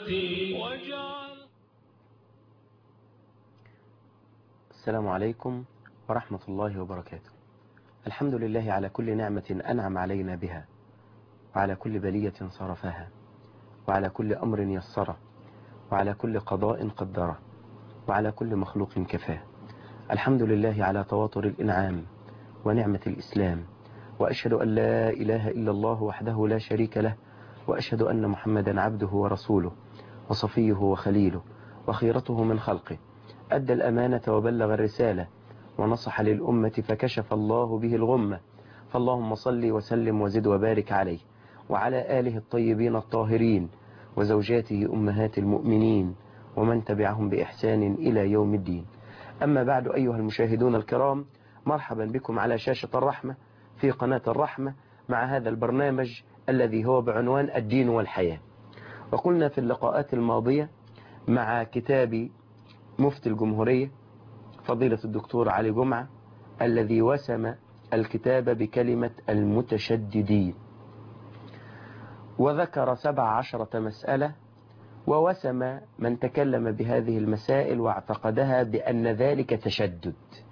السلام عليكم ورحمة الله وبركاته. الحمد لله على كل نعمة أنعم علينا بها، وعلى كل بلية صرفها، وعلى كل أمر يسره، وعلى كل قضاء قدره، وعلى كل مخلوق كفاه. الحمد لله على تواتر الإنعام ونعمة الإسلام، وأشهد أن لا إله إلا الله وحده لا شريك له، وأشهد أن محمدا عبده ورسوله وصفيه وخليله وخيرته من خلقه، أدى الأمانة وبلغ الرسالة ونصح للأمة فكشف الله به الغمة، فاللهم صل وسلم وزد وبارك عليه وعلى آله الطيبين الطاهرين وزوجاته أمهات المؤمنين ومن تبعهم بإحسان إلى يوم الدين. أما بعد، أيها المشاهدون الكرام، مرحبا بكم على شاشة الرحمة في قناة الرحمة مع هذا البرنامج الذي هو بعنوان الدين والحياة. وقلنا في اللقاءات الماضية مع كتاب مفتي الجمهورية فضيلة الدكتور علي جمعة الذي وسم الكتاب بكلمة المتشددين، وذكر 17 مسألة، ووسم من تكلم بهذه المسائل واعتقدها بأن ذلك تشدد.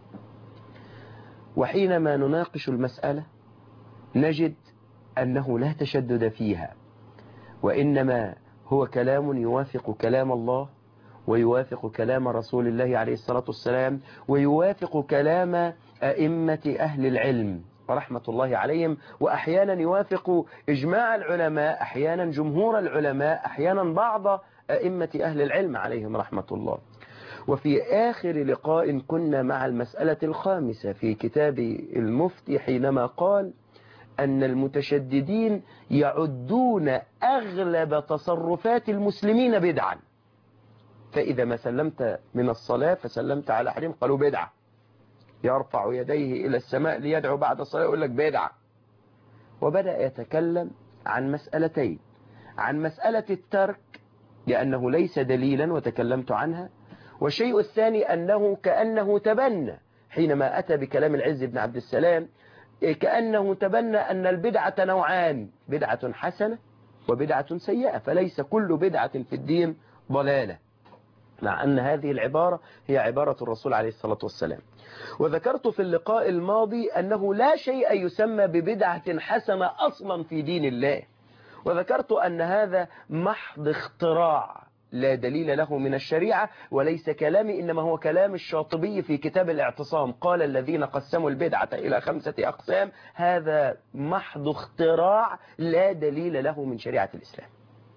وحينما نناقش المسألة نجد أنه لا تشدد فيها، وإنما هو كلام يوافق كلام الله، ويوافق كلام رسول الله عليه الصلاة والسلام، ويوافق كلام أئمة أهل العلم ورحمة الله عليهم، وأحيانا يوافق إجماع العلماء، أحيانا جمهور العلماء، أحيانا بعض أئمة أهل العلم عليهم رحمة الله. وفي آخر لقاء كنا مع المسألة الخامسة في كتاب المفتي حينما قال أن المتشددين يعدون أغلب تصرفات المسلمين بدعا، فإذا ما سلمت من الصلاة فسلمت على حريم قالوا بدعة، يرفع يديه إلى السماء ليدعو بعد الصلاة يقول لك بدعة. وبدأ يتكلم عن مسألتين، عن مسألة الترك لأنه ليس دليلا وتكلمت عنها، والشيء الثاني أنه كأنه تبنى حينما أتى بكلام العز بن عبد السلام، كأنه تبنى أن البدعة نوعان، بدعة حسنة وبدعة سيئة، فليس كل بدعة في الدين ضلالة، مع أن هذه العبارة هي عبارة الرسول عليه الصلاة والسلام. وذكرت في اللقاء الماضي أنه لا شيء يسمى ببدعة حسنة أصلا في دين الله، وذكرت أن هذا محض اختراع لا دليل له من الشريعة، وليس كلامي إنما هو كلام الشاطبي في كتاب الاعتصام، قال الذين قسموا البدعة إلى 5 أقسام، هذا محض اختراع لا دليل له من شريعة الإسلام.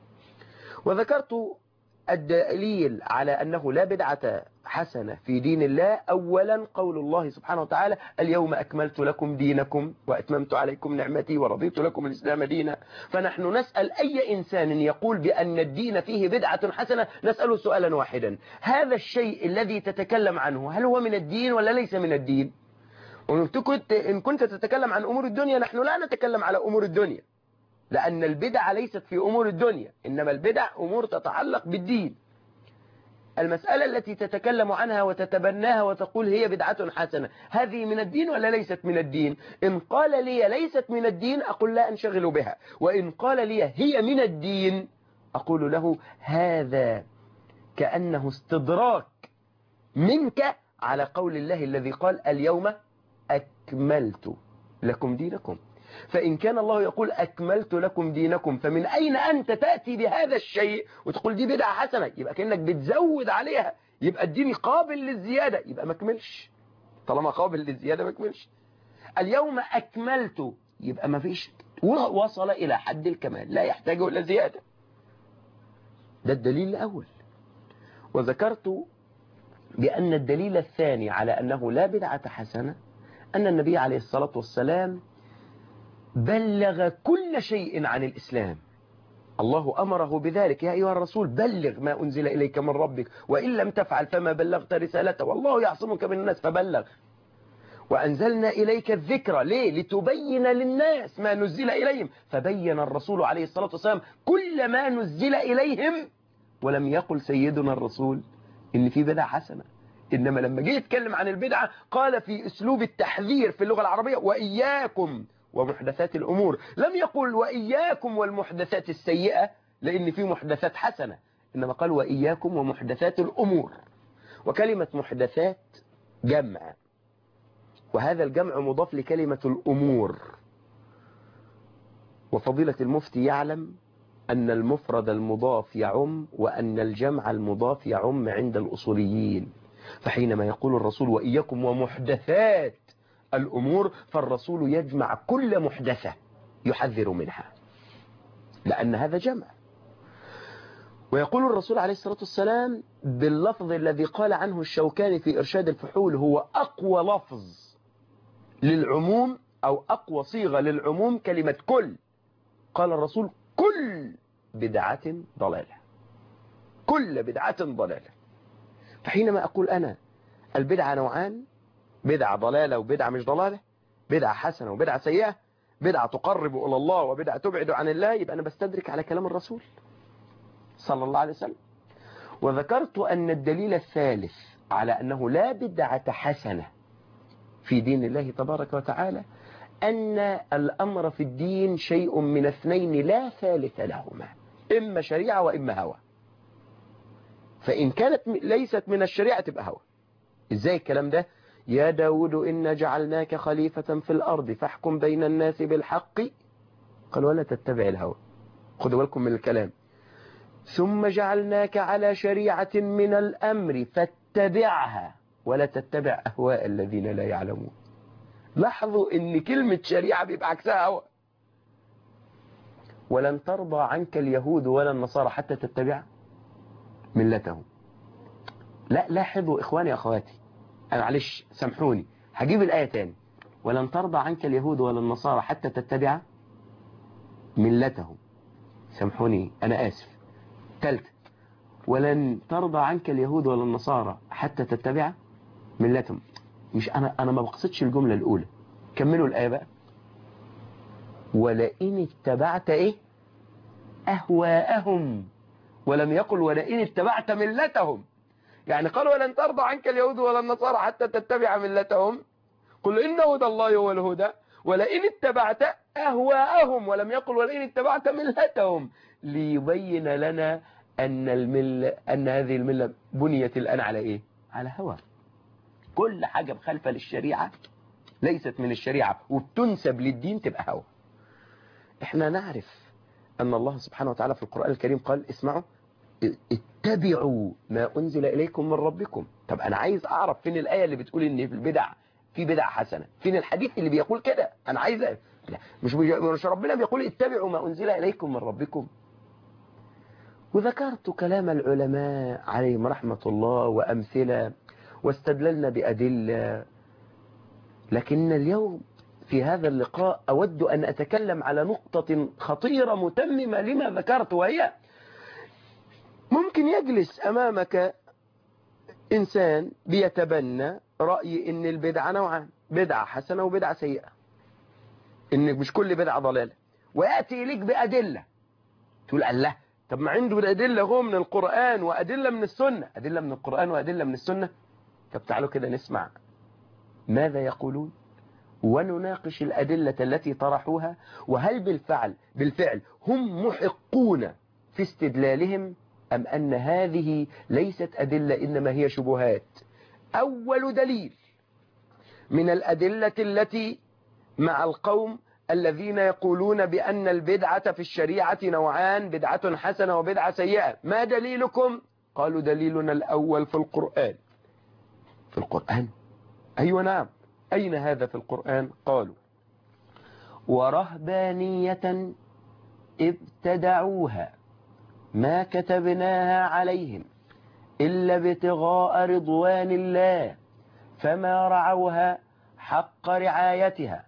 وذكرت الدليل على أنه لا بدعة حسنة في دين الله، أولا قول الله سبحانه وتعالى اليوم أكملت لكم دينكم وأتممت عليكم نعمتي ورضيت لكم الإسلام دينا. فنحن نسأل أي إنسان يقول بأن الدين فيه بدعة حسنة، نسأله سؤالا واحدا: هذا الشيء الذي تتكلم عنه هل هو من الدين ولا ليس من الدين؟ إن كنت تتكلم عن أمور الدنيا، نحن لا نتكلم على أمور الدنيا، لأن البدع ليست في أمور الدنيا، إنما البدع أمور تتعلق بالدين. المسألة التي تتكلم عنها وتتبناها وتقول هي بدعة حسنة، هذه من الدين ولا ليست من الدين؟ إن قال لي ليست من الدين أقول لا أنشغل بها، وإن قال لي هي من الدين أقول له هذا كأنه استدراك منك على قول الله الذي قال اليوم أكملت لكم دينكم. فإن كان الله يقول أكملت لكم دينكم، فمن أين أنت تأتي بهذا الشيء وتقول دي بدعة حسنة؟ يبقى كأنك بتزود عليها، يبقى الدين قابل للزيادة، يبقى ما كملش. طالما قابل للزيادة ما كملش. اليوم أكملت يبقى ما فيش، وصل إلى حد الكمال لا يحتاج إلى زيادة. ده الدليل الأول. وذكرت بأن الدليل الثاني على أنه لا بدعة حسنة أن النبي عليه الصلاة والسلام بلغ كل شيء عن الإسلام. الله أمره بذلك: يا أيها الرسول بلغ ما أنزل إليك من ربك وإن لم تفعل فما بلغت رسالته والله يعصمك من الناس فبلغ. وأنزلنا إليك الذكر ليه؟ لتبين للناس ما نزل إليهم، فبين الرسول عليه الصلاة والسلام كل ما نزل إليهم، ولم يقل سيدنا الرسول إن في بدعة حسنة، إنما لما جه يتكلم عن البدعة قال في أسلوب التحذير في اللغة العربية وإياكم ومحدثات الأمور، لم يقل وإياكم والمحدثات السيئة، لأن في محدثات حسنة، إنما قال وإياكم ومحدثات الأمور. وكلمة محدثات جمع، وهذا الجمع مضاف لكلمة الأمور. وفضيلة المفتي يعلم أن المفرد المضاف يعم، وأن الجمع المضاف يعم عند الأصوليين. فحينما يقول الرسول وإياكم ومحدثات الأمور، فالرسول يجمع كل محدثة يحذر منها، لأن هذا جمع. ويقول الرسول عليه الصلاة والسلام باللفظ الذي قال عنه الشوكاني في إرشاد الفحول هو أقوى لفظ للعموم أو أقوى صيغة للعموم كلمة كل. قال الرسول كل بدعة ضلالة، كل بدعة ضلالة. فحينما أقول أنا البدعة نوعان، بدعة ضلالة وبدعة مش ضلالة، بدعة حسنة وبدعة سيئة، بدعة تقرب إلى الله وبدعة تبعد عن الله، يبقى أنا بستدرك على كلام الرسول صلى الله عليه وسلم. وذكرت أن الدليل الثالث على أنه لا بدعة حسنة في دين الله تبارك وتعالى أن الأمر في الدين شيء من اثنين لا ثالث لهما، إما شريعة وإما هوى. فإن كانت ليست من الشريعة تبقى هوى. إزاي الكلام ده؟ يا داود إن جعلناك خليفة في الأرض فاحكم بين الناس بالحق، قال ولا تتبع الهوى. خدوا بالكم من الكلام. ثم جعلناك على شريعة من الأمر فاتبعها ولا تتبع أهواء الذين لا يعلمون. لاحظوا إن كلمة شريعة بيبقى عكسها هوى. ولن ترضى عنك اليهود ولا النصارى حتى تتبع ملتهم. لا، لاحظوا إخواني أخواتي، أنا معلش سامحوني هجيب الآية تاني. ولن ترضى عنك اليهود ولا النصارى حتى تتبع ملتهم. سامحوني أنا آسف. ثالثة، ولن ترضى عنك اليهود ولا النصارى حتى تتبع ملتهم. مش أنا ما بقصدش الجملة الأولى. كملوا الآية بقى. ولئن اتبعت إيه؟ أهواءهم، ولم يقل ولئن اتبعت ملتهم. يعني قال ولن ترضى عنك اليهود ولا النصارى حتى تتبع ملتهم، قل إن هدى الله هو الهدى، ولئن اتبعت أهواءهم، ولم يقل ولئن اتبعت ملتهم، ليبين لنا أن هذه الملة بنيت الآن على إيه؟ على هوى. كل حاجة مخالفة للشريعة ليست من الشريعة وبتنسب للدين تبقى هوى. احنا نعرف أن الله سبحانه وتعالى في القرآن الكريم قال اسمعوا اتبعوا ما أنزل إليكم من ربكم. طب أنا عايز أعرف فين الآية اللي بتقول إن في البدع في بدع حسنة، فين الحديث اللي بيقول كده؟ أنا عايز لا، مش ربنا بيقول اتبعوا ما أنزل إليكم من ربكم. وذكرت كلام العلماء عليهم رحمة الله وأمثلة واستدللنا بأدلة. لكن اليوم في هذا اللقاء أود أن أتكلم على نقطة خطيرة متممة لما ذكرت، وهي ممكن يجلس أمامك إنسان بيتبنى رأي إن البدعة نوعان، بدعة حسنة وبدعة سيئة، إن مش كل بدعة ضلالة، ويأتي إليك بأدلة تقول الله طب ما عنده أدلة هو من القرآن وأدلة من السنة، أدلة من القرآن وأدلة من السنة. طب تعالوا كده نسمع ماذا يقولون ونناقش الأدلة التي طرحوها، وهل بالفعل هم محقون في استدلالهم أم أن هذه ليست أدلة إنما هي شبهات. أول دليل من الأدلة التي مع القوم الذين يقولون بأن البدعة في الشريعة نوعان، بدعة حسنة وبدعة سيئة، ما دليلكم؟ قالوا دليلنا الأول في القرآن. في القرآن؟ أيوة نعم. أين هذا في القرآن؟ قالوا ورهبانية ابتدعوها ما كتبناها عليهم إلا ابتغاء رضوان الله فما رعوها حق رعايتها.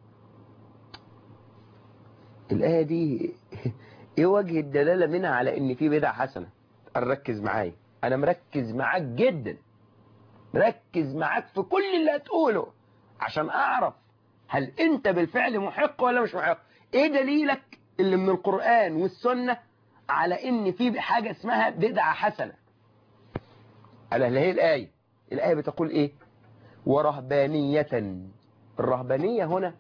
الآية دي إيه وجه الدلالة منها على إن في بدعة حسنة؟ ركز معايا، أنا مركز معاك جدا، مركز معاك في كل اللي هتقوله عشان أعرف هل أنت بالفعل محق ولا مش محق. إيه دليلك اللي من القرآن والسنة على إن في حاجة اسمها بدعة حسنة؟ على اللي هي الآية بتقول إيه؟ ورهبانية. الرهبانية هنا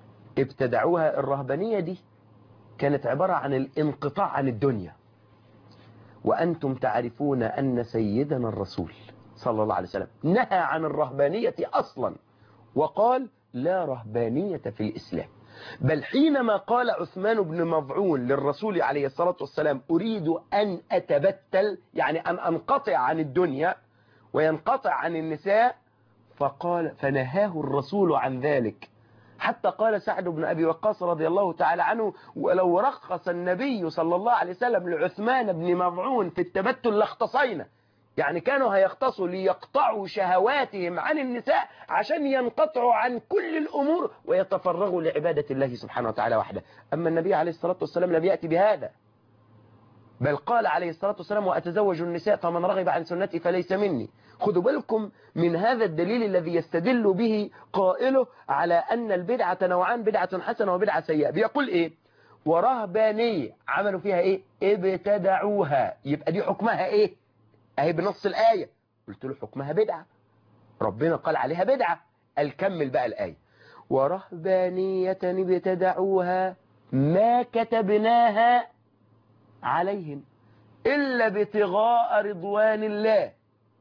ابتدعوها. الرهبانية دي كانت عبارة عن الانقطاع عن الدنيا، وأنتم تعرفون أن سيدنا الرسول صلى الله عليه وسلم نهى عن الرهبانية أصلا، وقال لا رهبانية في الإسلام. بل حينما قال عثمان بن مظعون للرسول عليه الصلاة والسلام أريد أن أتبتل، يعني أن أنقطع عن الدنيا وينقطع عن النساء، فنهاه الرسول عن ذلك. حتى قال سعد بن أبي وقاص رضي الله تعالى عنه ولو رخص النبي صلى الله عليه وسلم لعثمان بن مظعون في التبتل لاختصينا، يعني كانوا هيختصوا ليقطعوا شهواتهم عن النساء عشان ينقطعوا عن كل الأمور ويتفرغوا لعبادة الله سبحانه وتعالى وحده. أما النبي عليه الصلاة والسلام لم يأتي بهذا، بل قال عليه الصلاة والسلام وأتزوج النساء فمن رغب عن سنتي فليس مني. خدوا بالكم من هذا الدليل الذي يستدل به قائله على أن البدعة نوعان، بدعة حسنة وبدعة سيئة. بيقول إيه؟ ورهبانية عملوا فيها إيه؟ ابتدعوها، يبقى دي حكمها إيه؟ أهي بنص الآية. قلت له حكمها بدعة، ربنا قال عليها بدعة. الكمل بقى الآية ورهبانية ابتدعوها ما كتبناها عليهم إلا ابتغاء رضوان الله.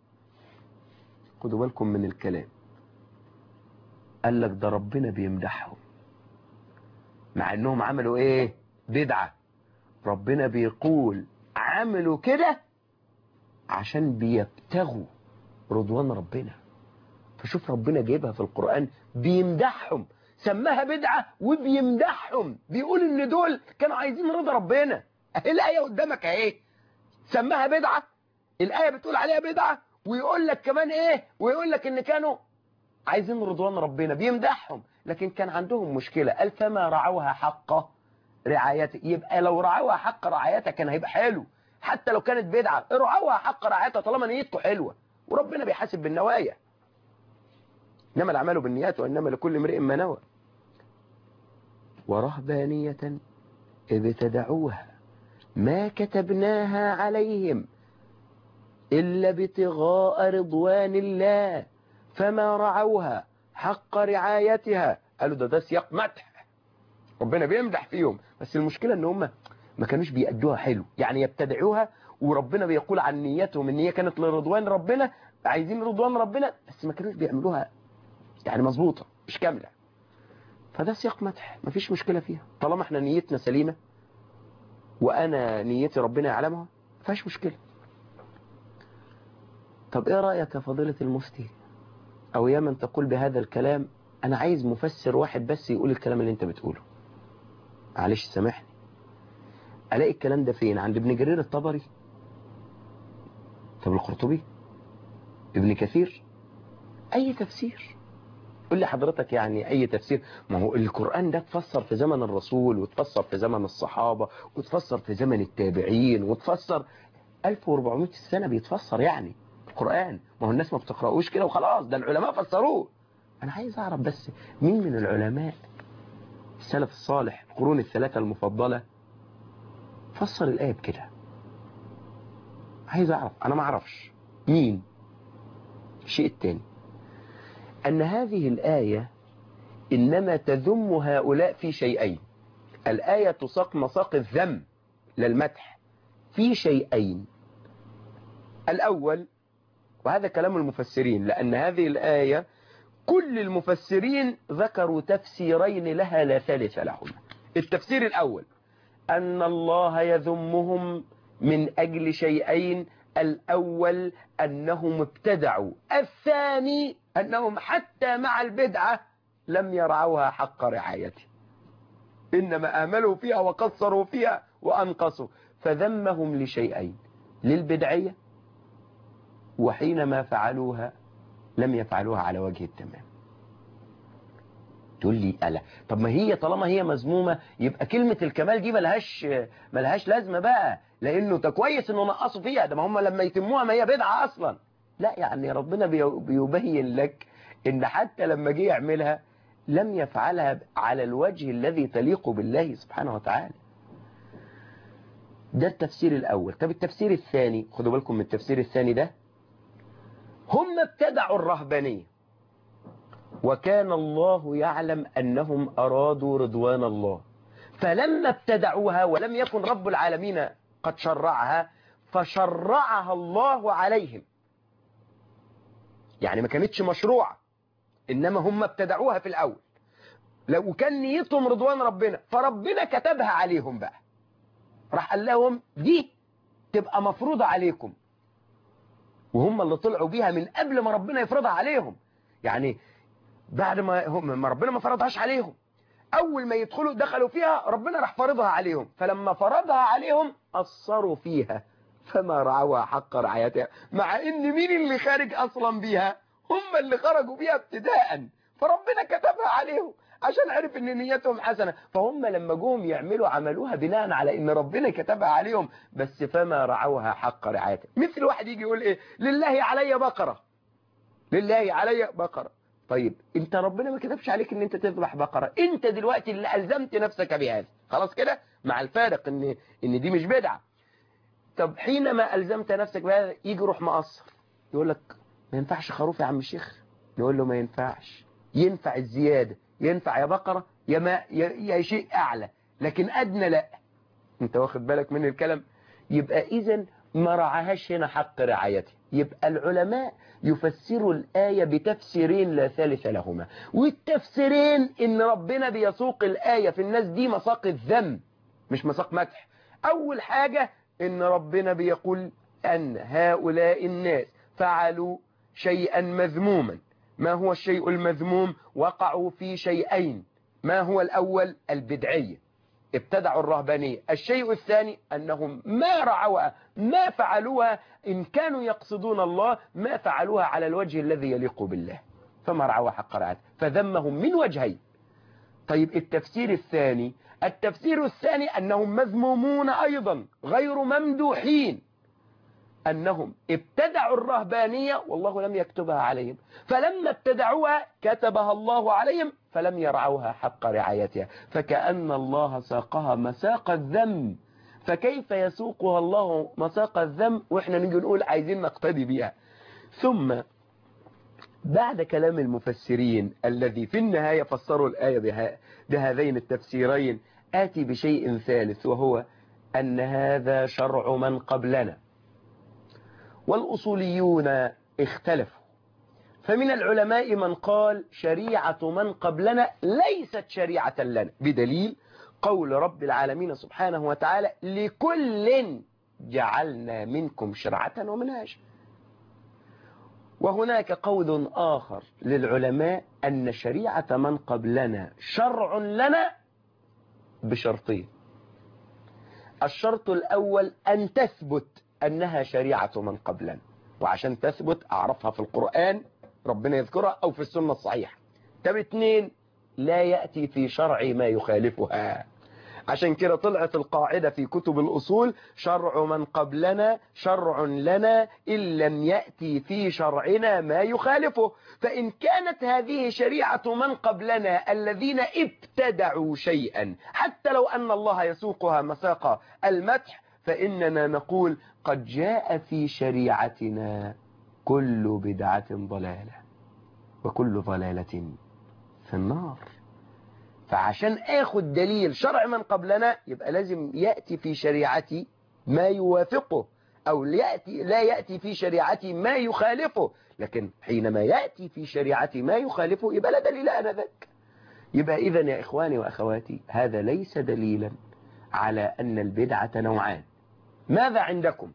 خدوا بالكم من الكلام، قال لك ده ربنا بيمدحهم مع انهم عملوا ايه؟ بدعة. ربنا بيقول عملوا كده عشان بيبتغوا رضوان ربنا. فشوف ربنا جايبها في القرآن بيمدحهم، سماها بدعة وبيمدحهم، بيقول ان دول كانوا عايزين رضا ربنا. اهي الآية قدامك اهي، سماها بدعة، الآية بتقول عليها بدعة، ويقول لك كمان ايه؟ ويقول لك ان كانوا عايزين رضوان ربنا، بيمدحهم. لكن كان عندهم مشكلة، قال فما رعوها حق رعايته. يبقى لو رعوها حق رعايتها كان هيبقى حلو، حتى لو كانت بدعة رعوها حق رعايتها طالما نيتكم حلوة، وربنا بيحاسب بالنوايا. إنما الأعمال بالنيات وإنما لكل امرئ ما نوى. ورهبانية ابتدعوها ما كتبناها عليهم إلا ابتغاء رضوان الله فما رعوها حق رعايتها. قالوا ده سياق مدح، ربنا بيمدح فيهم، بس المشكلة ان هم ما كانوش بيأدوها حلو، يعني يبتدعوها وربنا بيقول عن نيتهم ان هي كانت لرضوان ربنا، عايزين رضوان ربنا، بس ما كانوش بيعملوها يعني مظبوطة مش كاملة. فده سياق مدح، مفيش مشكلة فيها طالما احنا نيتنا سليمة وانا نيتي ربنا يعلمها، مفيش مشكلة. طب ايه رأيك يا فضيلة المفتي او يا من تقول بهذا الكلام؟ انا عايز مفسر واحد بس يقول الكلام اللي انت بتقوله، معلش سامحني. الاقي الكلام ده فين؟ عند ابن جرير الطبري؟ طب القرطبي؟ ابن كثير؟ اي تفسير قول لي حضرتك، يعني اي تفسير. ما هو القرآن ده اتفسر في زمن الرسول، واتفسر في زمن الصحابة، واتفسر في زمن التابعين، واتفسر 1400 سنة بيتفسر يعني القرآن. ما هو الناس ما بتقرأوش كده وخلاص، ده العلماء فسروه. انا عايز اعرف بس مين من العلماء السلف الصالح القرون الثلاثة المفضلة فسر الآية بكده. عايز اعرف، انا ما اعرفش مين. الشيء الثاني ان هذه الآية انما تذم هؤلاء في شيئين. الآية تساق مساق الذم للمدح في شيئين. الأول، وهذا كلام المفسرين، لأن هذه الآية كل المفسرين ذكروا تفسيرين لها لا ثالث لهما. التفسير الأول أن الله يذمهم من أجل شيئين: الأول أنهم ابتدعوا، الثاني أنهم حتى مع البدعة لم يرعوها حق رعايته، إنما آملوا فيها وقصروا فيها وأنقصوا. فذمهم لشيئين: للبدعية، وحينما فعلوها لم يفعلوها على وجه التمام. تقول لي ألا طب ما هي طالما هي مذمومة يبقى كلمة الكمال دي ملهاش لازمة بقى، لأنه ده كويس إنه نقصوا فيها، ده ما هم لما يتموها ما هي بدعة أصلا. لا، يعني ربنا بيبين لك إن حتى لما جه يعملها لم يفعلها على الوجه الذي تليق بالله سبحانه وتعالى. ده التفسير الأول. طب التفسير الثاني، خدوا بالكم من التفسير الثاني ده: هم ابتدعوا الرهبانية وكان الله يعلم أنهم أرادوا رضوان الله، فلما ابتدعوها ولم يكن رب العالمين قد شرعها فشرعها الله عليهم. يعني ما كانتش مشروعة، إنما هم ابتدعوها في الأول، لو كان نيتهم رضوان ربنا فربنا كتبها عليهم بقى، راح قال لهم دي تبقى مفروضة عليكم، وهم اللي طلعوا بيها من قبل ما ربنا يفرضها عليهم. يعني بعد ما ربنا ما فرضهاش عليهم، أول ما يدخلوا دخلوا فيها ربنا راح فرضها عليهم، فلما فرضها عليهم أثروا فيها فما رعوها حق رعايتها، مع إن مين اللي خارج أصلا بيها؟ هم اللي خرجوا بيها ابتداء، فربنا كتبها عليهم عشان عرف إن نيتهم حسنة، فهم لما جوهم يعملوا عملوها بناء على إن ربنا كتبها عليهم، بس فما رعوها حق رعايتها. مثل واحد يجي يقول إيه؟ لله علي بقرة، لله علي بقرة. طيب انت ربنا ما كتبش عليك ان انت تذبح بقرة، انت دلوقتي اللي ألزمت نفسك بهذا، خلاص كده، مع الفارق ان دي مش بدعة. طب حينما ألزمت نفسك بهذا يجي روح مقصر يقول لك ما ينفعش خروف يا عم الشيخ، نقول له ما ينفعش، ينفع الزيادة، ينفع يا بقرة يا ما يا شيء أعلى، لكن أدنى لا. انت واخد بالك من الكلام؟ يبقى إذن ما رعاهاش هنا حق رعايته. يبقى العلماء يفسروا الآية بتفسيرين لا ثالث لهما، والتفسيرين إن ربنا بيسوق الآية في الناس دي مساق الذم مش مساق مدح. أول حاجة إن ربنا بيقول أن هؤلاء الناس فعلوا شيئا مذموما. ما هو الشيء المذموم؟ وقعوا في شيئين. ما هو الأول؟ البدعية، ابتدعوا الرهبانية. الشيء الثاني أنهم ما رعوها، ما فعلوها إن كانوا يقصدون الله، ما فعلوها على الوجه الذي يليق بالله، فما رعوها حق رعايته، فذمهم من وجهين. طيب التفسير الثاني، التفسير الثاني أنهم مذمومون أيضا غير ممدوحين، أنهم ابتدعوا الرهبانية والله لم يكتبها عليهم، فلما ابتدعوها كتبها الله عليهم فلم يرعوها حق رعايتها، فكأن الله ساقها مساق الذم. فكيف يسوقها الله مساق الذم وإحنا نيجي نقول عايزين نقتدي بها؟ ثم بعد كلام المفسرين الذي في النهاية فسروا الآية بهذين التفسيرين، آتي بشيء ثالث، وهو أن هذا شرع من قبلنا. والأصوليون اختلفوا، فمن العلماء من قال شريعة من قبلنا ليست شريعة لنا، بدليل قول رب العالمين سبحانه وتعالى لكل جعلنا منكم شرعة ومنهاجا. وهناك قول آخر للعلماء أن شريعة من قبلنا شرع لنا بشرطين. الشرط الأول أن تثبت أنها شريعة من قبلنا، وعشان تثبت أعرفها في القرآن ربنا يذكرها أو في السنة الصحيحة. طب اتنين، لا يأتي في شرع ما يخالفها. عشان كده طلعت القاعدة في كتب الأصول شرع من قبلنا شرع لنا إن لم يأتي في شرعنا ما يخالفه. فإن كانت هذه شريعة من قبلنا الذين ابتدعوا شيئا حتى لو أن الله يسوقها مساق المدح، فإننا نقول قد جاء في شريعتنا كل بدعة ضلالة وكل ضلالة في النار. فعشان اخد دليل شرع من قبلنا يبقى لازم يأتي في شريعتي ما يوافقه، أو لا يأتي في شريعتي ما يخالفه. لكن حينما يأتي في شريعتي ما يخالفه يبقى لا دليل آنذاك. يبقى إذن يا إخواني وأخواتي هذا ليس دليلا على أن البدعة نوعان. ماذا عندكم؟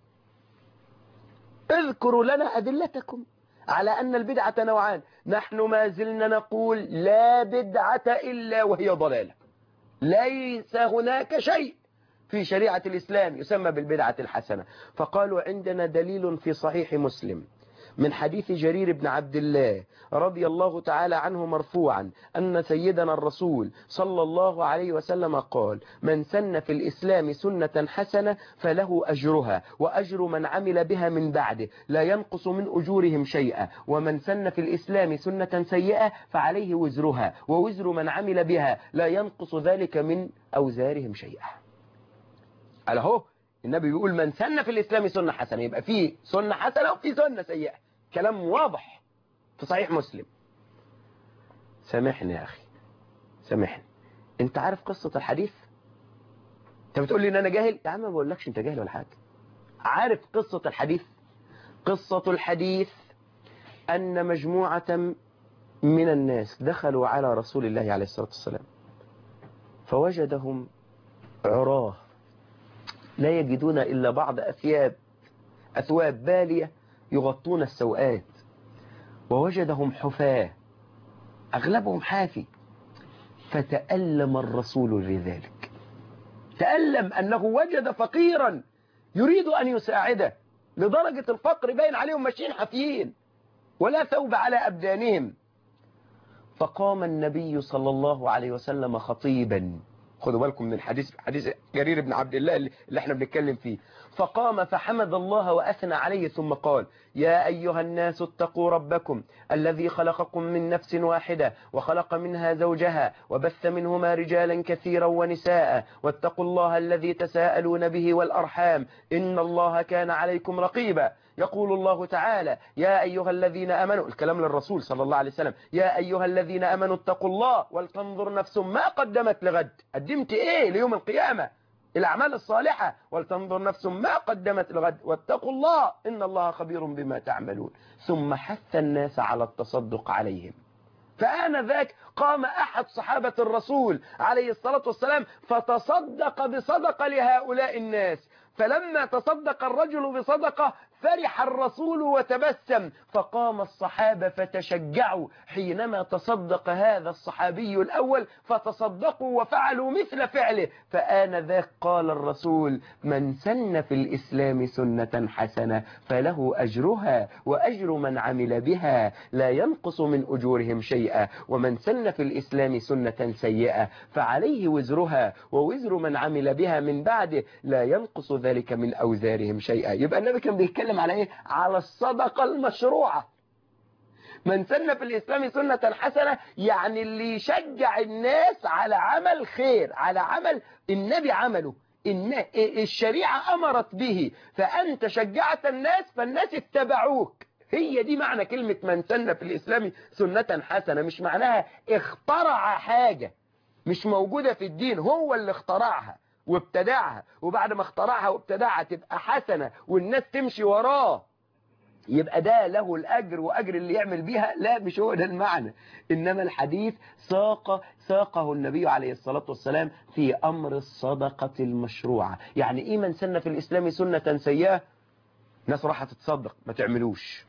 اذكروا لنا أدلتكم على أن البدعة نوعان. نحن ما زلنا نقول لا بدعة إلا وهي ضلالة. ليس هناك شيء في شريعة الإسلام يسمى بالبدعة الحسنة. فقالوا عندنا دليل في صحيح مسلم من حديث جرير بن عبد الله رضي الله تعالى عنه مرفوعا أن سيدنا الرسول صلى الله عليه وسلم قال: من سن في الإسلام سنة حسنة فله أجرها وأجر من عمل بها من بعده لا ينقص من أجورهم شيئا، ومن سن في الإسلام سنة سيئة فعليه وزرها ووزر من عمل بها لا ينقص ذلك من أوزارهم شيئا. على هو النبي بيقول من سن في الإسلام سنة حسنة، يبقى فيه سنة حسنة وفيه سنة سيئة. كلام واضح في صحيح مسلم. سامحني يا أخي، سامحني، انت عارف قصة الحديث؟ انت بتقول لي ان انا جاهل؟ يا عم ما بقولكش انت جاهل ولا حاجة، عارف قصة الحديث؟ قصة الحديث أن مجموعة من الناس دخلوا على رسول الله عليه الصلاة والسلام فوجدهم عراه لا يجدون إلا بعض أثواب بالية يغطون السوءات، ووجدهم حفاة أغلبهم حافي، فتألم الرسول لذلك، تألم أنه وجد فقيرا يريد أن يساعده، لدرجة الفقر باين عليهم ماشيين حافيين ولا ثوب على أبدانهم. فقام النبي صلى الله عليه وسلم خطيبا، خدوا بالكم من حديث جرير بن عبد الله اللي احنا بنتكلم فيه. فقام فحمد الله وأثنى عليه ثم قال: يا أيها الناس اتقوا ربكم الذي خلقكم من نفس واحدة وخلق منها زوجها وبث منهما رجالا كثيرا ونساء، واتقوا الله الذي تساءلون به والأرحام إن الله كان عليكم رقيبا. يقول الله تعالى: يا أيها الذين آمنوا، الكلام للرسول صلى الله عليه وسلم، يا أيها الذين آمنوا اتقوا الله ولتنظر نفس ما قدمت لغد، قدمت إيه ليوم القيامة؟ الأعمال الصالحة، ولتنظر نفس ما قدمت لغد واتقوا الله إن الله خبير بما تعملون. ثم حث الناس على التصدق عليهم. فآنذاك قام أحد صحابة الرسول عليه الصلاة والسلام فتصدق بصدقة لهؤلاء الناس، فلما تصدق الرجل بصدقة فرح الرسول وتبسم، فقام الصحابة فتشجعوا حينما تصدق هذا الصحابي الأول، فتصدقوا وفعلوا مثل فعله. فآنذاك قال الرسول: من سن في الإسلام سنة حسنة فله أجرها وأجر من عمل بها لا ينقص من أجورهم شيئا، ومن سن في الإسلام سنة سيئة فعليه وزرها ووزر من عمل بها من بعده لا ينقص ذلك من أوزارهم شيئا. يبقى النبي كان بيتكلم على إيه؟ على الصدقة المشروعة. من سن في الإسلام سنة حسنة يعني اللي يشجع الناس على عمل خير، على عمل النبي عمله، إن الشريعة أمرت به، فأنت شجعت الناس فالناس اتبعوك. هي دي معنى كلمة من سن في الإسلام سنة حسنة، مش معناها اخترع حاجة مش موجودة في الدين، هو اللي اخترعها وابتدعها، وبعد ما اخترعها وابتدعها تبقى حسنة والناس تمشي وراه، يبقى ده له الأجر وأجر اللي يعمل بيها. لا، مش هو ده المعنى. إنما الحديث ساقه النبي عليه الصلاة والسلام في أمر الصدقة المشروعة. يعني إيه من سن في الإسلام سنة سيئة؟ ناس راح تتصدق، ما تعملوش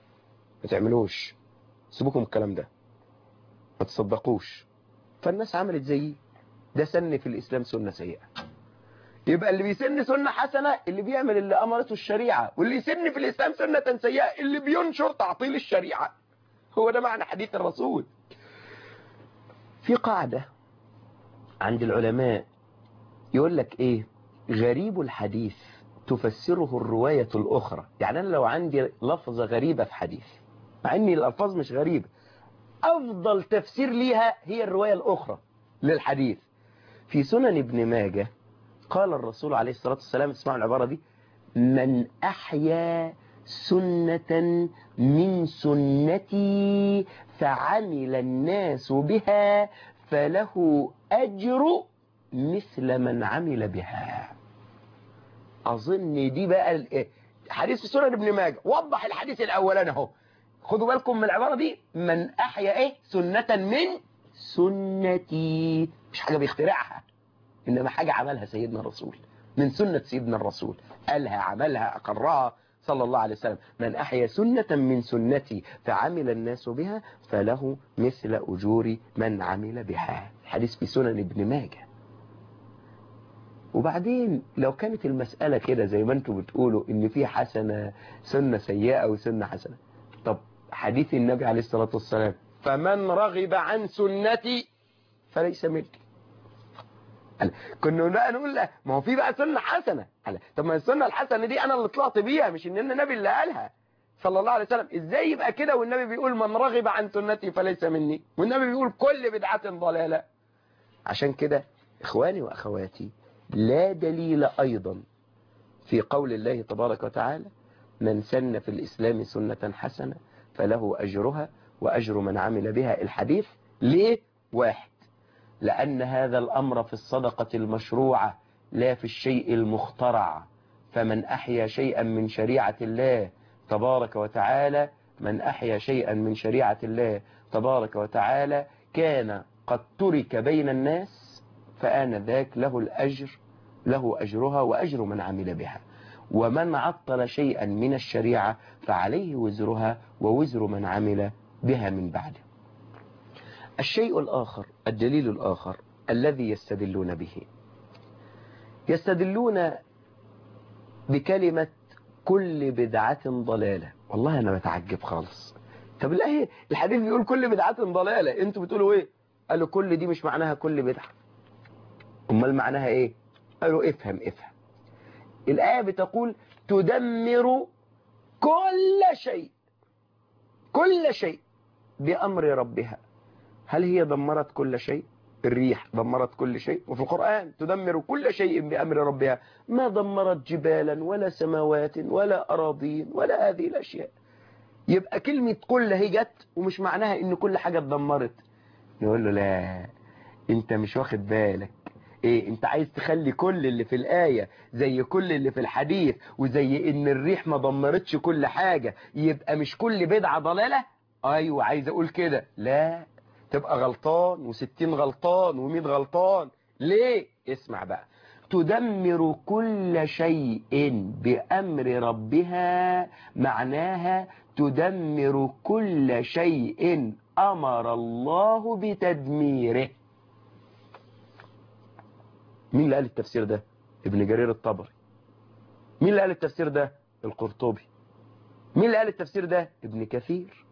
سيبوكم الكلام ده، ما تصدقوش. فالناس عملت زي ده، سن في الإسلام سنة سيئة. يبقى اللي بيسن سنة حسنة اللي بيعمل اللي أمرته الشريعة، واللي يسن في الإسلام سنة سيئة اللي بينشر تعطيل الشريعة. هو ده معنى حديث الرسول. في قاعدة عند العلماء يقول لك إيه؟ غريب الحديث تفسره الرواية الأخرى. يعني أنا لو عندي لفظة غريبة في حديث مع أن الألفاظ مش غريبة، أفضل تفسير ليها هي الرواية الأخرى للحديث. في سنن ابن ماجه قال الرسول عليه الصلاة والسلام، اسمعوا العبارة دي: من أحيا سنة من سنتي فعمل الناس بها فله أجر مثل من عمل بها. أظن دي بقى حديث في سنن ابن ماجه وضح الحديث الأولاني اهو. خدوا بالكم من العبارة دي: من أحيا سنة من سنتي، مش حاجة بيخترعها، إنما حاجة عملها سيدنا الرسول، من سنة سيدنا الرسول، قالها عملها أقرها صلى الله عليه وسلم. من أحيا سنة من سنتي فعمل الناس بها فله مثل أجور من عمل بها. الحديث في سنن ابن ماجه. وبعدين لو كانت المسألة كده زي ما انتم بتقولوا إن في حسنة سنة سيئة وسنة حسنة، طب حديث النبي عليه الصلاة والسلام: فمن رغب عن سنتي فليس مني. كنا نقول لا، ما هو في بقى سنة حسنة. طب ما السنة الحسنة دي أنا اللي طلعت بيها، مش إن النبي اللي قالها صلى الله عليه وسلم. إزاي يبقى كده والنبي بيقول من رغب عن سنتي فليس مني، والنبي بيقول كل بدعة ضلالة؟ عشان كده إخواني وأخواتي، لا دليل أيضا في قول الله تبارك وتعالى: من سن في الإسلام سنة حسنة فله أجرها وأجر من عمل بها. الحديث ليه؟ واحد، لأن هذا الأمر في الصدقة المشروعة لا في الشيء المخترع، فمن أحيا شيئا من شريعة الله تبارك وتعالى، من أحيا شيئا من شريعة الله تبارك وتعالى كان قد ترك بين الناس، فآنذاك له الأجر، له أجرها وأجر من عمل بها. ومن عطل شيئا من الشريعة فعليه وزرها ووزر من عمل بها من بعده. الشيء الآخر، الدليل الآخر الذي يستدلون به، يستدلون بكلمة كل بدعة ضلالة. والله أنا بتعجب خالص. طب الحديث بيقول كل بدعة ضلالة، انتوا بتقولوا ايه؟ قالوا كل دي مش معناها كل بدعة. امال معناها ايه؟ قالوا افهم. الآية بتقول تدمر كل شيء بأمر ربها. هل هي دمرت كل شيء؟ الريح دمرت كل شيء، وفي القرآن تدمر كل شيء بأمر ربها، ما دمرت جبالا ولا سماوات ولا أراضين ولا هذه الأشياء. يبقى كلمة كل هي جت ومش معناها إن كل حاجة اتدمرت. نقول له لا، انت مش واخد بالك. ايه، انت عايز تخلي كل اللي في الآية زي كل اللي في الحديث، وزي ان الريح ما دمرتش كل حاجة، يبقى مش كل بدعة ضلالة؟ ايوه عايز اقول كده. لا، تبقى غلطان و60 غلطان و100 غلطان. ليه؟ اسمع بقى. تدمر كل شيء بأمر ربها معناها تدمر كل شيء أمر الله بتدميره. مين اللي قال التفسير ده؟ ابن جرير الطبري. مين اللي قال التفسير ده؟ القرطبي. مين اللي قال التفسير ده؟ ابن كثير.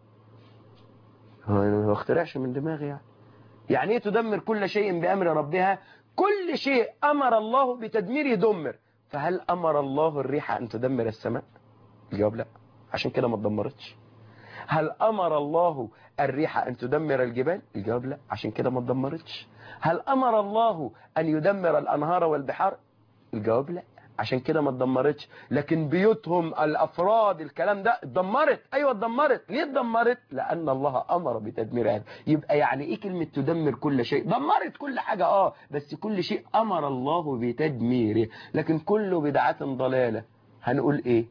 هو ما اخترعش من دماغي يعني ايه تدمر كل شيء بأمر ربها؟ كل شيء أمر الله بتدميره دمر. فهل أمر الله الريح أن تدمر السماء؟ الجواب لا، عشان كده ما اتدمرتش. هل أمر الله الريح أن تدمر الجبال؟ الجواب لا، عشان كده ما اتدمرتش. هل أمر الله أن يدمر الأنهار والبحار؟ الجواب لا، عشان كده ما اتدمرتش. لكن بيوتهم، الأفراد، الكلام ده اتدمرت. أيوة اتدمرت. ليه اتدمرت؟ لأن الله أمر بتدميرها. يبقى يعني إيه كلمة تدمر كل شيء؟ دمرت كل حاجة بس كل شيء أمر الله بتدميره. لكن كل بدعة ضلالة هنقول إيه؟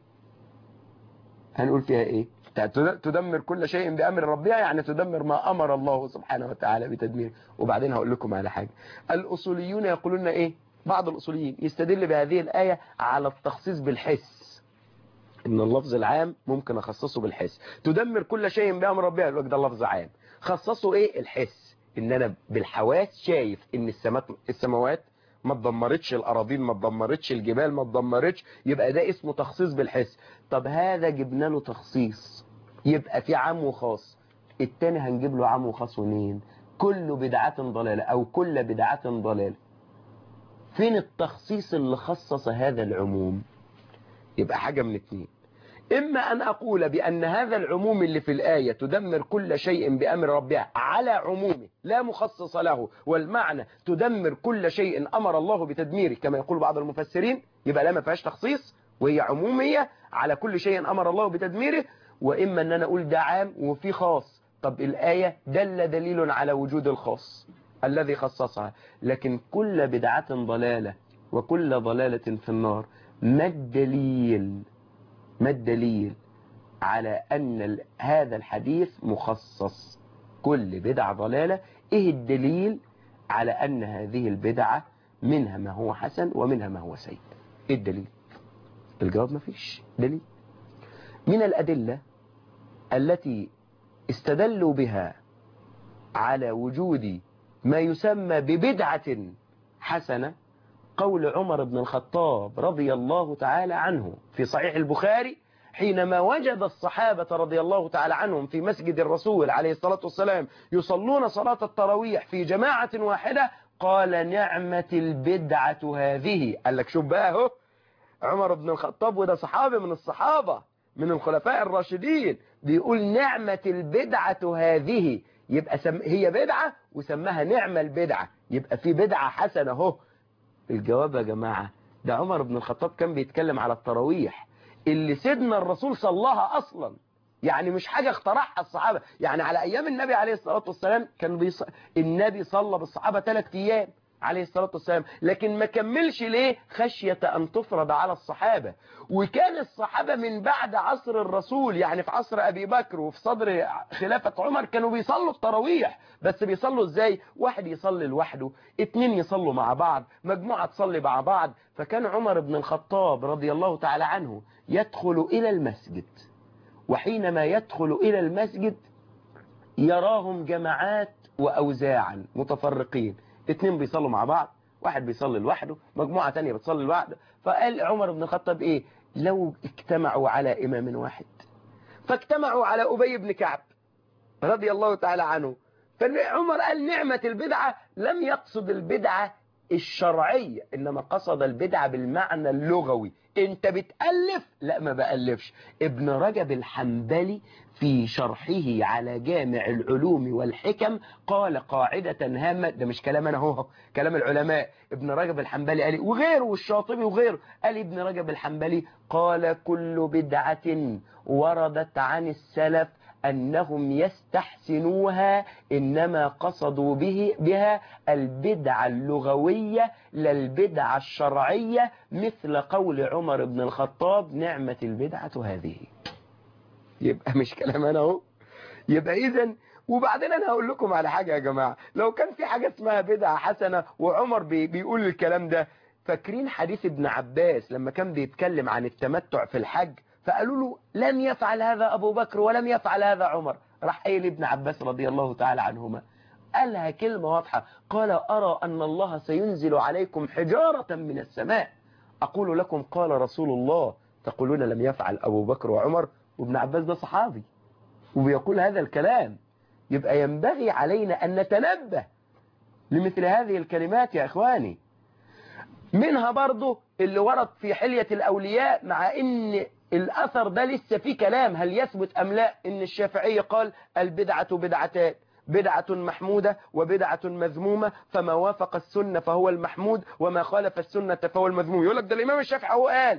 هنقول فيها إيه؟ تدمر كل شيء بأمر ربها، يعني تدمر ما أمر الله سبحانه وتعالى بتدميره. وبعدين هقول لكم على حاجة. الأصوليون يقولون إيه؟ بعض الأصوليين يستدل بهذه الآية على التخصيص بالحس، إن اللفظ العام ممكن أخصصه بالحس. تدمر كل شيء بأمر ربها، الوقت ده لفظ عام. خصصه إيه؟ الحس، إن أنا بالحواس شايف إن السماوات ما اتدمرتش، الأراضين ما اتدمرتش، الجبال ما اتدمرتش، يبقى ده اسمه تخصيص بالحس. طب هذا جبنا له تخصيص، يبقى في عام وخاص. التاني هنجيب له عام وخاص منين؟ كل بدعة ضلالة أو كل بدعة ضلالة. فين التخصيص اللي خصص هذا العموم؟ يبقى حاجة من اتنين. إما أن أقول بأن هذا العموم اللي في الآية تدمر كل شيء بأمر ربها على عمومه لا مخصص له، والمعنى تدمر كل شيء أمر الله بتدميره كما يقول بعض المفسرين، يبقى لا ما فيهاش تخصيص وهي عمومية على كل شيء أمر الله بتدميره. وإما أن أنا أقول ده عام وفي خاص. طب الآية دليل على وجود الخاص الذي خصصها. لكن كل بدعة ضلالة وكل ضلالة في النار. ما الدليل على أن هذا الحديث مخصص؟ كل بدعة ضلالة. إيه الدليل على أن هذه البدعة منها ما هو حسن ومنها ما هو سيء؟ إيه الدليل؟ الجواب ما فيش دليل. من الأدلة التي استدلوا بها على وجود ما يسمى ببدعة حسنة قول عمر بن الخطاب رضي الله تعالى عنه في صحيح البخاري، حينما وجد الصحابة رضي الله تعالى عنهم في مسجد الرسول عليه الصلاة والسلام يصلون صلاة التراويح في جماعة واحدة، قال نعمة البدعة هذه. قال لك شوف بقى اهو عمر بن الخطاب، وده صحابي من الصحابة من الخلفاء الراشدين، بيقول نعمة البدعة هذه. يبقى هي بدعة وسماها نعمة البدعة، يبقى في بدعة حسنة اهو. الجواب يا جماعة، ده عمر بن الخطاب كان بيتكلم على التراويح اللي سيدنا الرسول صلاها أصلا، يعني مش حاجة اخترعها الصحابة. يعني على أيام النبي عليه الصلاة والسلام كان النبي صلى بالصحابة 3 أيام عليه الصلاة والسلام، لكن ما كملش ليه؟ خشية أن تفرض على الصحابة. وكان الصحابة من بعد عصر الرسول، يعني في عصر أبي بكر وفي صدر خلافة عمر، كانوا بيصلوا التراويح، بس بيصلوا ازاي؟ واحد يصلي لوحده، اتنين يصلوا مع بعض، مجموعة تصلي مع بعض. فكان عمر بن الخطاب رضي الله تعالى عنه يدخل إلى المسجد، وحينما يدخل إلى المسجد يراهم جماعات وأوزاعا متفرقين، اتنين بيصلوا مع بعض، واحد بيصلي لوحده، مجموعة تانية بتصلي لوحده. فقال عمر بن الخطاب ايه؟ لو اجتمعوا على إمام واحد. فاجتمعوا على أبي بن كعب رضي الله تعالى عنه. فعمر قال نعمة البدعة، لم يقصد البدعة الشرعية، إنما قصد البدعة بالمعنى اللغوي. انت بتألف؟ لا ما بألفش. ابن رجب الحنبلي في شرحه على جامع العلوم والحكم قال قاعدة هامة، ده مش كلام أنا، هو كلام العلماء. ابن رجب الحنبلي قال، وغيره والشاطبي وغيره، قال ابن رجب الحنبلي قال كل بدعة وردت عن السلف أنهم يستحسنوها إنما قصدوا بها البدعة اللغوية لا البدعة الشرعية، مثل قول عمر بن الخطاب نعمة البدعة هذه. يبقى مش كلام أنا هو. يبقى إذن، وبعدين أنا هقول لكم على حاجة يا جماعة، لو كان في حاجة اسمها بدعة حسنة وعمر بيقول الكلام ده، فاكرين حديث ابن عباس لما كان بيتكلم عن التمتع في الحج، فقالوا له لم يفعل هذا أبو بكر ولم يفعل هذا عمر، راح قايل ابن عباس رضي الله تعالى عنهما، قالها كلمة واضحة، قال أرى أن الله سينزل عليكم حجارة من السماء، أقول لكم قال رسول الله، تقولون لم يفعل أبو بكر وعمر. وابن عباس ده صحابي وبيقول هذا الكلام. يبقى ينبغي علينا أن نتنبه لمثل هذه الكلمات يا إخواني. منها برضو اللي ورد في حلية الأولياء، مع إن الأثر ده لسه فيه كلام هل يثبت أم لا، إن الشافعي قال البدعة بدعتان، بدعة محمودة وبدعة مذمومة، فما وافق السنة فهو المحمود وما خالف السنة فهو المذموم. يقول لك ده الإمام الشافعي هو قال.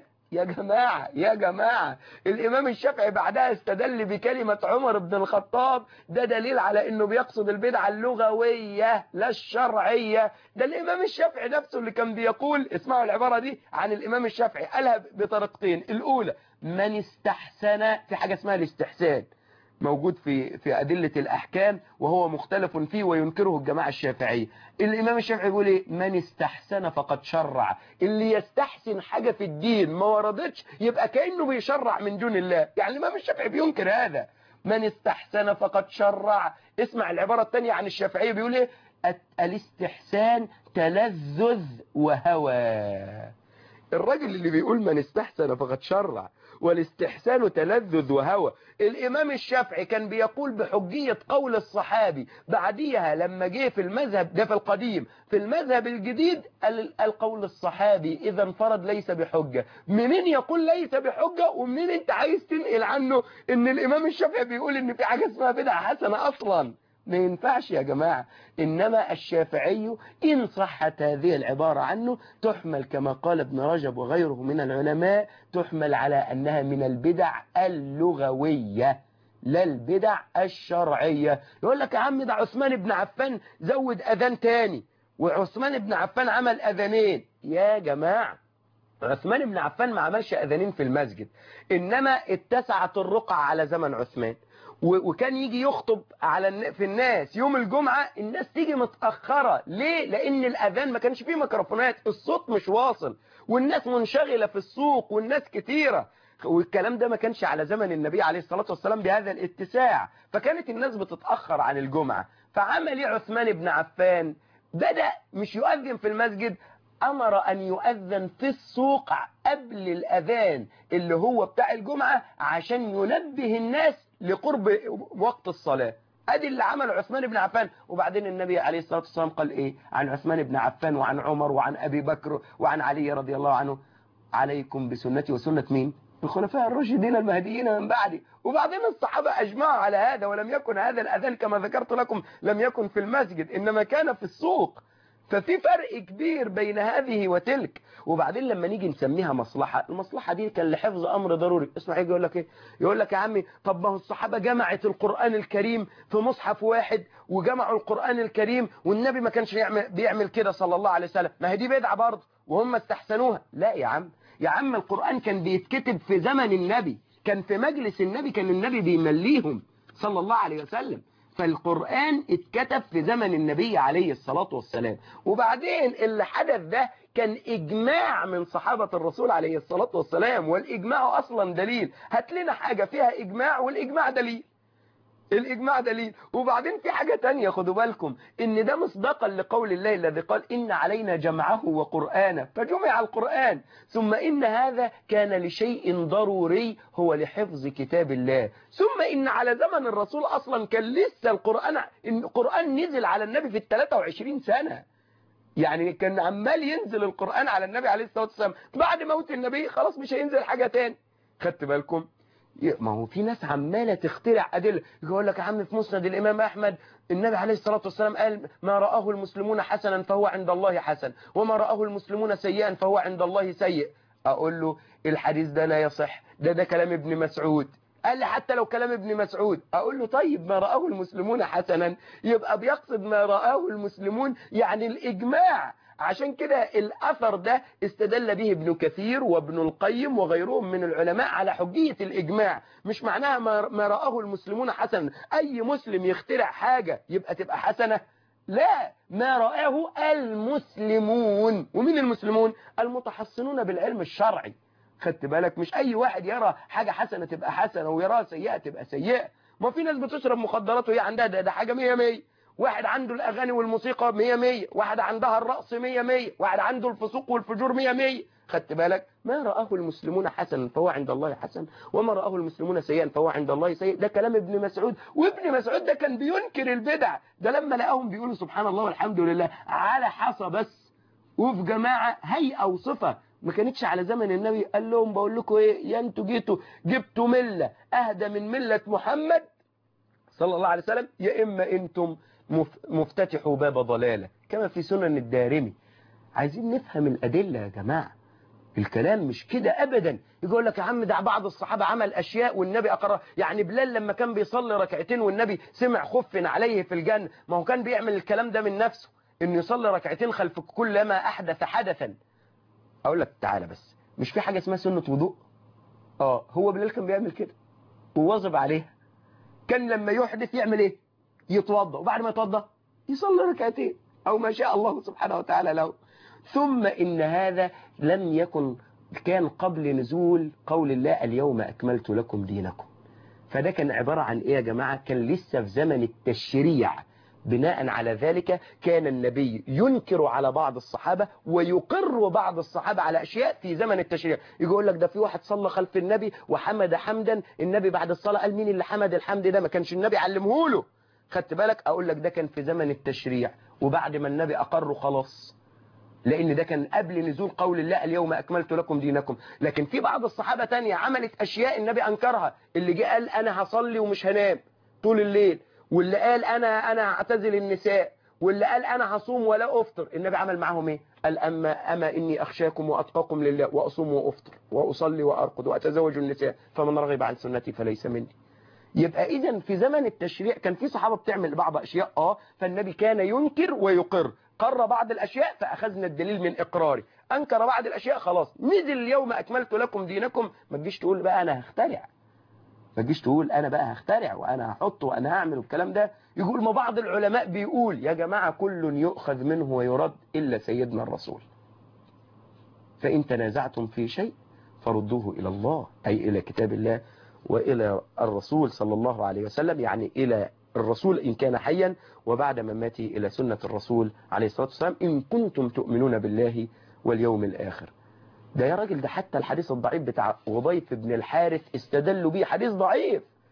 يا جماعة الإمام الشافعي بعدها استدل بكلمة عمر بن الخطاب، ده دليل على إنه بيقصد البدعة اللغوية لا الشرعية. ده الإمام الشافعي نفسه اللي كان بيقول، اسمعوا العبارة دي عن الإمام الشافعي، قالها بطريقتين. الأولى من استحسن، في حاجة اسمها الاستحسان موجود في أدلة الأحكام وهو مختلف فيه وينكره الجماعة الشافعية. الإمام الشافعي يقول إيه؟ من استحسن فقد شرع. اللي يستحسن حاجة في الدين ما وردتش يبقى كأنه بيشرع من دون الله، يعني الإمام الشافعي بينكر هذا. من استحسن فقد شرع. اسمع العبارة الثانية عن الشافعية بيقول إيه؟ الاستحسان تلذذ وهوى. الراجل اللي بيقول من استحسن فقد شرع والاستحسان تلذذ وهوى، الإمام الشافعي كان بيقول بحجية قول الصحابي، بعديها لما جه في المذهب ده في القديم، في المذهب الجديد القول الصحابي إذا انفرد ليس بحجة. منين يقول ليس بحجة ومنين انت عايز تنقل عنه ان الإمام الشافعي بيقول ان في حاجة اسمها بدعة حسنة أصلا؟ ما ينفعش يا جماعة. إنما الشافعي إن صحت هذه العبارة عنه تحمل كما قال ابن رجب وغيره من العلماء، تحمل على أنها من البدع اللغوية لا البدع الشرعية. يقول لك يا عم ده عثمان بن عفان زود أذان تاني، وعثمان بن عفان عمل أذانين. يا جماعة عثمان بن عفان ما عملش أذانين في المسجد، إنما اتسعت الرقعة على زمن عثمان، وكان يجي يخطب في الناس يوم الجمعة، الناس تيجي متأخرة. ليه؟ لأن الأذان ما كانش فيه ميكروفونات، الصوت مش واصل، والناس منشغلة في السوق والناس كتيرة، والكلام ده ما كانش على زمن النبي عليه الصلاة والسلام بهذا الاتساع، فكانت الناس بتتأخر عن الجمعة. فعمل ايه عثمان بن عفان؟ بدأ مش يؤذن في المسجد، أمر أن يؤذن في السوق قبل الأذان اللي هو بتاع الجمعة عشان ينبه الناس لقرب وقت الصلاة. ادي اللي عمل عثمان بن عفان. وبعدين النبي عليه الصلاة والسلام قال ايه عن عثمان بن عفان وعن عمر وعن أبي بكر وعن علي رضي الله عنه؟ عليكم بسنتي وسنة مين؟ الخلفاء الراشدين المهديين من بعدي. وبعدين الصحابة أجمعوا على هذا، ولم يكن هذا الأذان كما ذكرت لكم لم يكن في المسجد، إنما كان في السوق. ففي فرق كبير بين هذه وتلك. وبعدين لما نيجي نسميها مصلحة، المصلحة دي كان لحفظ أمر ضروري. اسمع يجي يقول لك إيه؟ يقول لك يا عمي طب ما هو الصحابة جمعت القرآن الكريم في مصحف واحد، وجمعوا القرآن الكريم والنبي ما كانش بيعمل كده صلى الله عليه وسلم، ما هي دي بدعة برضه وهم استحسنوها. لا يا عم، يا عم القرآن كان بيتكتب في زمن النبي، كان في مجلس النبي، كان النبي بيمليهم صلى الله عليه وسلم. فالقرآن اتكتب في زمن النبي عليه الصلاة والسلام. وبعدين اللي حدث ده كان إجماع من صحابة الرسول عليه الصلاة والسلام، والإجماع أصلا دليل. هات لنا حاجة فيها إجماع والإجماع دليل، الإجماع دليل. وبعدين في حاجة تانية خدوا بالكم، إن ده مصداقا لقول الله الذي قال إن علينا جمعه وقرآنه، فجمع القرآن. ثم إن هذا كان لشيء ضروري هو لحفظ كتاب الله. ثم إن على زمن الرسول أصلا كان لسه القرآن نزل على النبي في 23 سنة، يعني كان عمال ينزل القرآن على النبي عليه الصلاة والسلام. بعد موت النبي خلاص مش هينزل حاجة تاني. خدت بالكم؟ ما هو في ناس عمالة تخترع أدلة، يقول لك يا عم في مسند الإمام أحمد النبي عليه الصلاة والسلام قال ما رآه المسلمون حسنا فهو عند الله حسن، وما رآه المسلمون سيئا فهو عند الله سيء. أقول له الحديث ده لا يصح، ده كلام ابن مسعود. قال لي حتى لو كلام ابن مسعود. أقول له طيب ما رآه المسلمون حسنا يبقى بيقصد ما رآه المسلمون يعني الإجماع. عشان كده الأثر ده استدل به ابن كثير وابن القيم وغيرهم من العلماء على حجية الإجماع. مش معناها ما رآه المسلمون حسنا أي مسلم يخترع حاجة يبقى تبقى حسنة، لا، ما رآه المسلمون. ومين المسلمون؟ المتحصنون بالعلم الشرعي. خدت بالك؟ مش أي واحد يرى حاجة حسنة تبقى حسنة ويراها سيئة تبقى سيئة. ما في ناس بتشرب مخدرات وهي عندها ده حاجة 100 واحد عنده الأغاني والموسيقى 100 واحد عندها الرقص 100 واحد عنده الفسوق والفجور 100. خدت بالك؟ ما رآه المسلمون حسنا فهو عند الله حسن، وما رآه المسلمون سيئا فهو عند الله سيء. ده كلام ابن مسعود. وابن مسعود ده كان بينكر البدع، ده لما لقاهم بيقولوا سبحان الله والحمد لله على حصى بس وفي جماعة هيئة وصفة ما كانتش على زمن النبي، قال لهم بقول لكم ايه، يا انتوا جبتوا ملة اهدى من ملة محمد صلى الله عليه وسلم، يا اما انتم مفتتحوا باب ضلالة كما في سنن الدارمي. عايزين نفهم الأدلة يا جماعة، الكلام مش كده أبدا. يقول لك يا عم ده بعض الصحابة عمل أشياء والنبي أقرها، يعني بلال لما كان بيصلي ركعتين والنبي سمع خف عليه في الجنة، ما هو كان بيعمل الكلام ده من نفسه، إنه يصلي ركعتين خلف كل ما أحدث حدثا. أقول لك تعالى بس، مش في حاجة اسمها سنة وضوء؟ هو بلال كان بيعمل كده وواظب عليها. كان لما يحدث يعمل ايه؟ يتوضا، وبعد ما يتوضا يصلي ركعتين او ما شاء الله سبحانه وتعالى له. ثم ان هذا لم يكن، كان قبل نزول قول الله اليوم اكملت لكم دينكم. فده كان عبارة عن ايه يا جماعة؟ كان لسه في زمن التشريع. بناء على ذلك كان النبي ينكر على بعض الصحابة ويقر بعض الصحابة على أشياء في زمن التشريع. يقول لك ده في واحد صلى خلف النبي وحمد حمدا، النبي بعد الصلاة قال مين اللي حمد الحمد ده؟ ما كانش النبي علمه له. خدت بالك؟ أقول لك ده كان في زمن التشريع، وبعد ما النبي أقره خلاص، لأن ده كان قبل نزول قول الله اليوم أكملت لكم دينكم. لكن في بعض الصحابة تانية عملت أشياء النبي أنكرها، اللي جه قال أنا هصلي ومش هنام طول الليل، واللي قال أنا أعتزل النساء، واللي قال أنا هصوم ولا أفطر. النبي عمل معهم إيه؟ قال أما إني أخشاكم وأتقاكم لله وأصوم وأفطر وأصلي وأرقد وأتزوج النساء فمن رغب عن سنتي فليس مني. يبقى إذن في زمن التشريع كان في صحابة بتعمل بعض أشياء فالنبي كان ينكر ويقر. قر بعض الأشياء فأخذنا الدليل من إقراره، أنكر بعض الأشياء خلاص نزل اليوم أكملت لكم دينكم. ما تجيش تقول بقى أنا هخترع، ما تجيش تقول أنا بقى هخترع وأنا هحط وأنا هعمل والكلام ده. يقول ما بعض العلماء بيقول يا جماعة كل يؤخذ منه ويرد إلا سيدنا الرسول، فإن تنازعتم في شيء فردوه إلى الله، أي إلى كتاب الله وإلى الرسول صلى الله عليه وسلم، يعني إلى الرسول إن كان حيا، وبعد مماته إلى سنة الرسول عليه الصلاة والسلام إن كنتم تؤمنون بالله واليوم الآخر. ده يا راجل ده حتى الحديث الضعيف بتاع وضيف بن الحارث استدلوا بيه، حديث ضعيف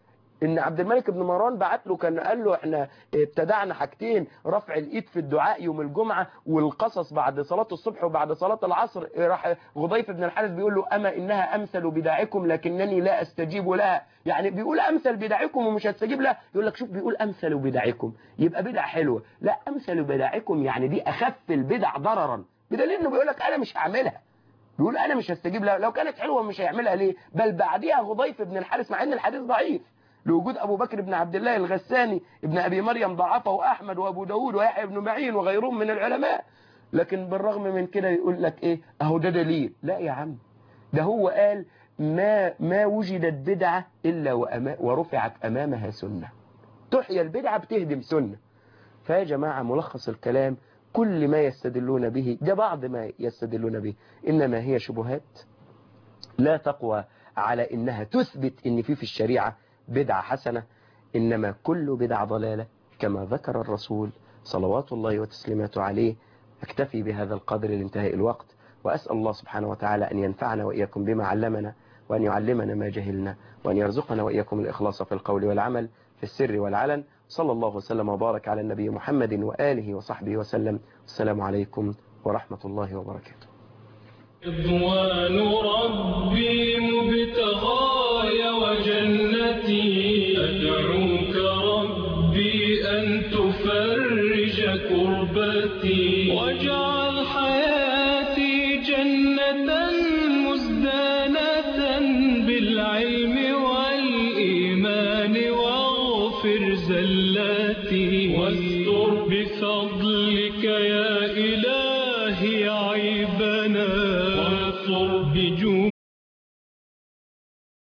ان عبد الملك بن مروان بعت له، كان قال له احنا ابتدعنا حاجتين، رفع الايد في الدعاء يوم الجمعة والقصص بعد صلاة الصبح وبعد صلاة العصر. راح غضيف بن الحارث بيقول له اما انها امثل بدعكم لكنني لا استجيب لها. يعني بيقول امثل بدعكم ومش هتستجيب لها. يقول لك شوف بيقول امثل بدعكم يبقى بدعة حلوة، لا امثل بدعكم يعني دي اخف البدع ضررا، بدليل انه بيقول لك انا مش هعملها، بيقول انا مش هستجيب لها. لو كانت حلوة مش هيعملها ليه؟ بل بعديها غضيف بن الحارث مع ان الحديث ضعيف لوجود ابو بكر بن عبد الله الغساني ابن ابي مريم ضعفه احمد وابو داود ويحيى بن معين وغيرهم من العلماء، لكن بالرغم من كده يقول لك ايه اهو ده دليل. لا يا عم، ده هو قال ما وجدت بدعة الا ورفعت امامها سنة. تحيا البدعة بتهدم سنة. فيا جماعة ملخص الكلام، كل ما يستدلون به ده بعض ما يستدلون به إنما هي شبهات لا تقوى على إنها تثبت إن في الشريعة بدعة حسنة، إنما كل بدعة ضلالة كما ذكر الرسول صلوات الله وتسليماته عليه. أكتفي بهذا القدر لانتهاء الوقت، وأسأل الله سبحانه وتعالى أن ينفعنا وإياكم بما علمنا، وأن يعلمنا ما جهلنا، وأن يرزقنا وإياكم الإخلاص في القول والعمل في السر والعلن. صلى الله وسلم وبارك على النبي محمد وآله وصحبه وسلم. السلام عليكم ورحمة الله وبركاته. رضوان ربي مبتغاي وجنتي، أدعوك ربي أن تفرج كربتي، واجعل حياتي جنة مزدانة بالعلم والإيمان، واغفر زلاتي، واستر بفضلك يا إلهي عيبنا، وانصر بجودك